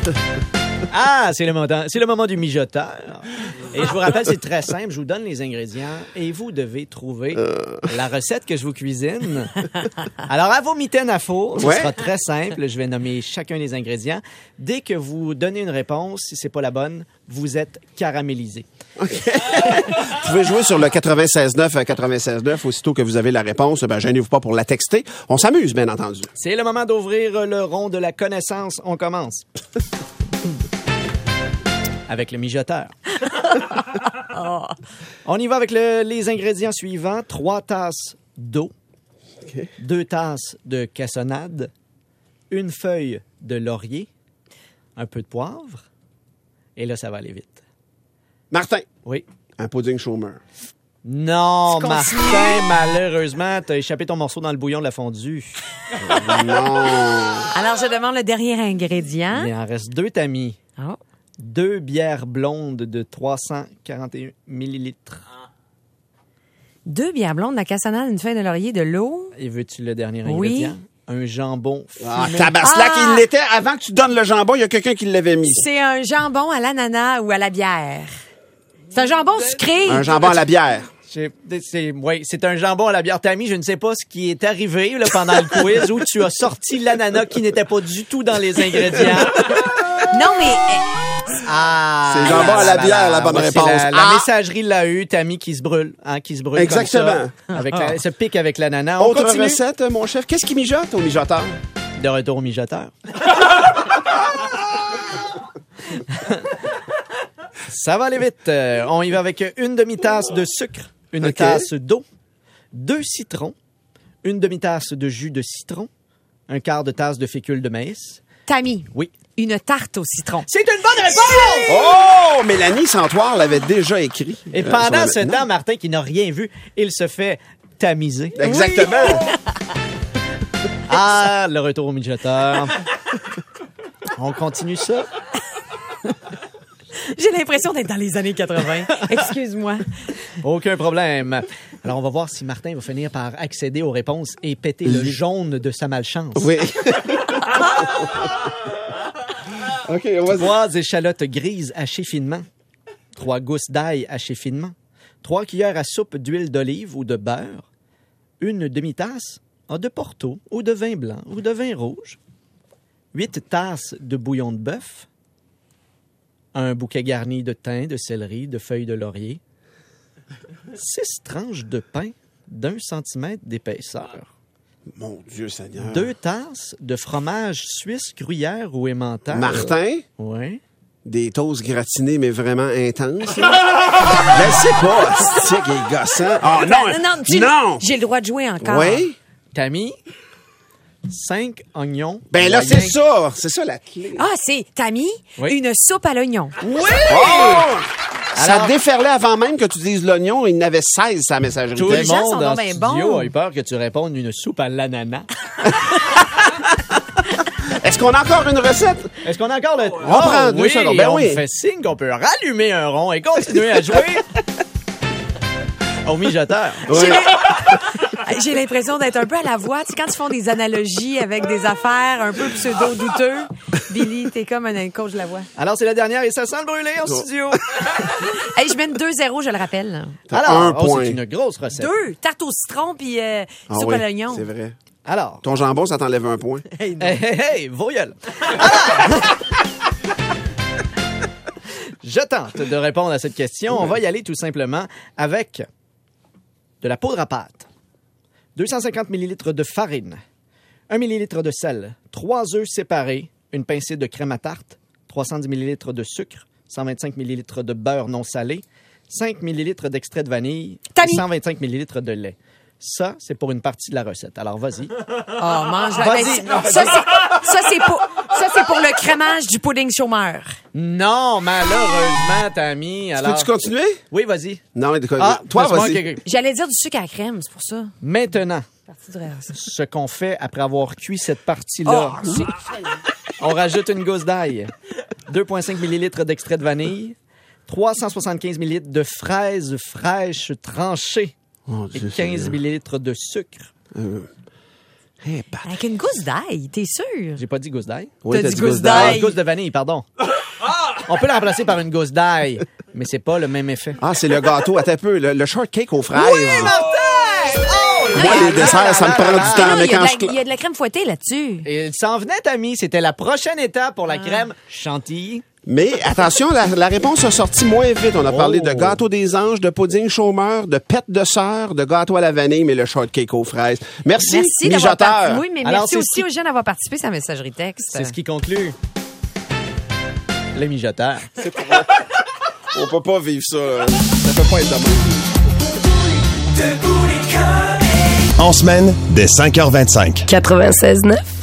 Ah, c'est le moment du mijoteur. Et je vous rappelle, c'est très simple. Je vous donne les ingrédients et vous devez trouver la recette que je vous cuisine. Alors, à vos mitaines à four, ce sera très simple. Je vais nommer chacun des ingrédients. Dès que vous donnez une réponse, si c'est pas la bonne, vous êtes caramélisé. OK. Vous pouvez jouer sur le 96.9 à 96.9. Aussitôt que vous avez la réponse, gênez-vous pas pour la texter. On s'amuse, bien entendu. C'est le moment d'ouvrir le rond de la connaissance. On commence. Avec le mijoteur. On y va avec les ingrédients suivants. 3 tasses d'eau, 2 tasses de cassonade, 1 feuille de laurier, un peu de poivre, et là, ça va aller vite. Martin. Oui. Un pudding chômeur. Non, Martin, malheureusement, t'as échappé ton morceau dans le bouillon de la fondue. Non. Alors, je demande le dernier ingrédient. Il en reste 2, Tammy. Oh. 2 bières blondes de 341 millilitres. 2 bières blondes, de la cassonade, une feuille de laurier, de l'eau. Et veux-tu le dernier Oui. ingrédient? Un jambon fumé. Ah, tabaslac, il l'était. Avant que tu donnes le jambon, il y a quelqu'un qui l'avait mis. C'est un jambon à l'ananas ou à la bière. C'est un jambon sucré. Un jambon à la bière. C'est un jambon à la bière. Tammy, je ne sais pas ce qui est arrivé là, pendant le quiz où tu as sorti l'ananas qui n'était pas du tout dans les ingrédients. Non, mais... C'est jambon à la bière, la bonne réponse. La messagerie l'a eu, Tammy qui se brûle. Qui se brûle. Exactement. Comme ça, se pique avec l'ananas. On Autre continue. recette, mon chef. Qu'est-ce qui mijote au mijoteur? De retour au mijoteur. Ça va aller vite. On y va avec 1 demi-tasse de sucre, 1 tasse d'eau, 2 citrons, 1 demi-tasse de jus de citron, 1/4 de tasse de fécule de maïs. Tammy. Oui. Une tarte au citron. C'est une bonne réponse! Oh! Mélanie Santoire l'avait déjà écrit. Et pendant ce temps, Martin, qui n'a rien vu, il se fait tamiser. Exactement. Ah, le retour au mijoteur. On continue ça. J'ai l'impression d'être dans les années 80. Excuse-moi. Aucun problème. Alors, on va voir si Martin va finir par accéder aux réponses et péter le jaune de sa malchance. Oui. OK, on va 3 échalotes grises hachées finement. 3 gousses d'ail hachées finement. 3 cuillères à soupe d'huile d'olive ou de beurre. 1 demi-tasse de porto ou de vin blanc ou de vin rouge. 8 tasses de bouillon de bœuf. Un bouquet garni de thym, de céleri, de feuilles de laurier. 6 tranches de pain d'1 centimètre d'épaisseur. Mon Dieu Seigneur. 2 tasses de fromage suisse, gruyère ou emmental. Martin? Oui. Des toasts gratinés, mais vraiment intenses. Je sais pas, c'est qui est gossant. Oh non! J'ai le droit de jouer encore. Oui? Tammy, 5 oignons. Ben là, moyens. c'est ça la clé. Ah, c'est, Tammy, Oui. une soupe à l'oignon. Oui! Oh! Ça Alors- déferlait avant même que tu dises l'oignon. Il n'avait 16 sa messagerie. Tout le gens monde sont dans donc le ben studio bons. a eu peur que tu répondes une soupe à l'ananas. Est-ce qu'on a encore une recette? Est-ce qu'on a encore le... On prend 2 secondes. Ben on oui. me fait signe qu'on peut rallumer un rond et continuer à jouer au mijoteur. Oui. J'ai l'impression d'être un peu à la voix. Tu sais, quand ils font des analogies avec des affaires un peu pseudo-douteux, Billy, t'es comme un coach de la voix. Alors, c'est la dernière et ça sent le brûler en studio. Hey, je mène 2-0, je le rappelle. T'as un point. c'est une grosse recette. 2, tarte au citron puis Ah soupe oui, à l'oignon. c'est vrai. Alors, Ton jambon, ça t'enlève un point. Hey, non. hey, vos gueules. Alors, je tente de répondre à cette question. On va y aller tout simplement avec de la poudre à pâte, 250 ml de farine, 1 ml de sel, 3 œufs séparés, une pincée de crème à tarte, 310 ml de sucre, 125 ml de beurre non salé, 5 ml d'extrait de vanille Tammy. et 125 ml de lait. Ça, c'est pour une partie de la recette. Alors, vas-y. Oh, mange Vas-y. Ça, c'est pour le crémage du pudding chômeur. Non, malheureusement, Tammy. Alors... Peux-tu continuer? Oui, vas-y. Non, mais Ah, toi, laisse-moi vas-y. quelqu'un. J'allais dire du sucre à la crème, c'est pour ça. Maintenant, Partie du reste. ce qu'on fait après avoir cuit cette partie-là, on rajoute une gousse d'ail, 2,5 ml d'extrait de vanille, 375 ml de fraises fraîches tranchées Mon et Dieu 15 Seigneur. ml de sucre. Hey, Pat. Avec une gousse d'ail, t'es sûr? J'ai pas dit gousse d'ail. Oui, T'as t'as dit dit gousse gousse d'ail. d'ail. Ah, gousse de vanille, pardon. On peut la remplacer par une gousse d'ail, mais c'est pas le même effet. Ah, c'est le gâteau. Attends un peu. Le shortcake aux fraises. Martin! Moi, les desserts, ça me prend du temps. Non, Mais il y a quand de la- il y a de la crème fouettée là-dessus. Et il s'en venait, Tammy. C'était la prochaine étape pour la crème chantilly. Mais attention, la réponse a sorti moins vite. On a parlé Oh. de gâteau des anges, de pudding chômeur, de pète de sœur, de gâteau à la vanille, mais le shortcake aux fraises. Merci, Merci d'avoir mijoteur. participé. Oui, mais Alors, merci c'est aussi ce qui- aux gens d'avoir participé à la messagerie texte. C'est ce qui conclut le mijoteur. On peut pas vivre ça. Ça peut pas être de même. En semaine, dès 5h25. 96.9.